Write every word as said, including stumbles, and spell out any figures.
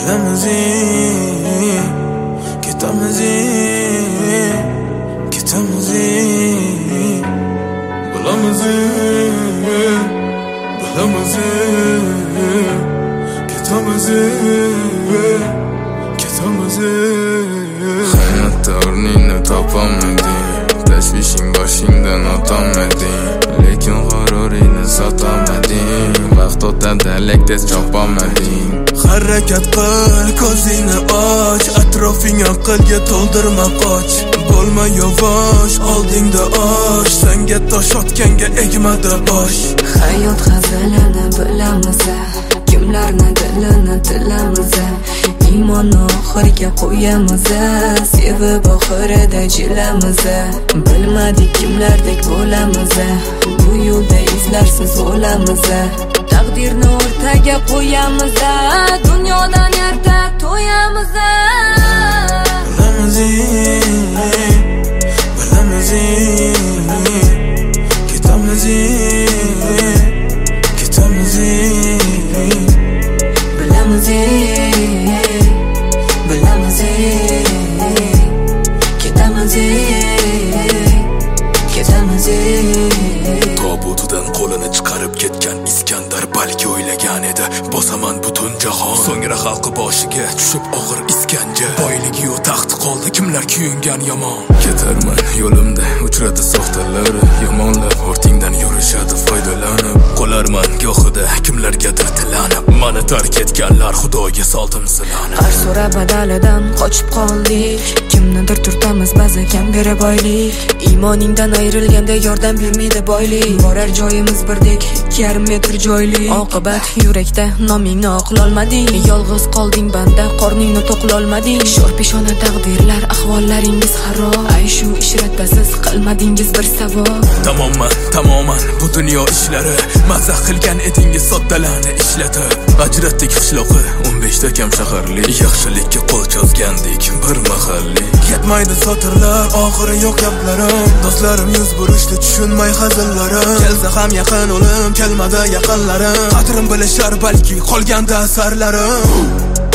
Bilamiz, ketamiz, ketamiz, bilamiz, bilamiz, ketamiz, ketamiz. Hayotda o'rningni topamading, tashvishing boshingdan o'tamading, lekin g'ururingni sotamading. Vaqt o'tadi, lek tez chopamading. Harakat qil, ko'zingni och, atrofing aqlga to'ldirma qoch. Bo'lma yavash, oldingda osh, senga tosh otganga egmada bosh. Hayot hazilini bilamiz, kimlarni dilini tilamiz. Iymonni oxiriga qo'yamiz, sevib oxirida jilamiz. Bilmadik kimlardek bo'lamiz, bu yo'lda izlarsiz o'lamiz. Taqdirni o'rtaga qo'yamiz, dunyodan erta to'yamiz. Bilamiz, bilamiz, ketamiz, ketamiz. Bilamiz, bilamiz, ketamiz, ketamiz. Tobutidan qo'lini chiqarib ketgan Iskandar balki o'ylagan edi, bosaman butun jahon. So'ngra xalqi boshiga tushib og'ir iskanja. Boyligi yo'q, taxti qoldi, kimlar kuyungan yomon. Ketarman yo'limda uchradi soxtalar, yomonlar ortingdan yurishadi foydalanib. Qolarman gohida kimlargadir tilanib, mani tark etganlar xudoga soldim silani. Har so'ra badalidan qochib qoldik, kimnidir turtamiz ba'zi kam bera boylik. Iymoningdan ayrilganda yordam bermaydi boylik. Borar joyimiz birdek, ikki yarim metr joyli. Oqibat yurakda nomingni oqlolmading, yolg'iz qolding banda, qorningni to'qlolmading. Sho'r peshona taqdirlar, ahvollaringiz xarob. Ay shu ishratasiz qilmadingiz bir savob. Tamoman, tamoman bu dunyo ishlari, mazza qilgan edingiz soddalarni ishlatib. Ajratdik qishloqi o'n beshta kam shaharlik, yaxshilikka qo'l cho'zgandik bir mahallik. Yetmaydi sotirlar, oxiri yo'q gaplarim. Do'stlarim yuz burishdi, tushunmay hazillarim. Kelsa ham yaqin o'lim, kelmadi yaqinlarim. Qadrim bilishar balki qolganda asarlarim.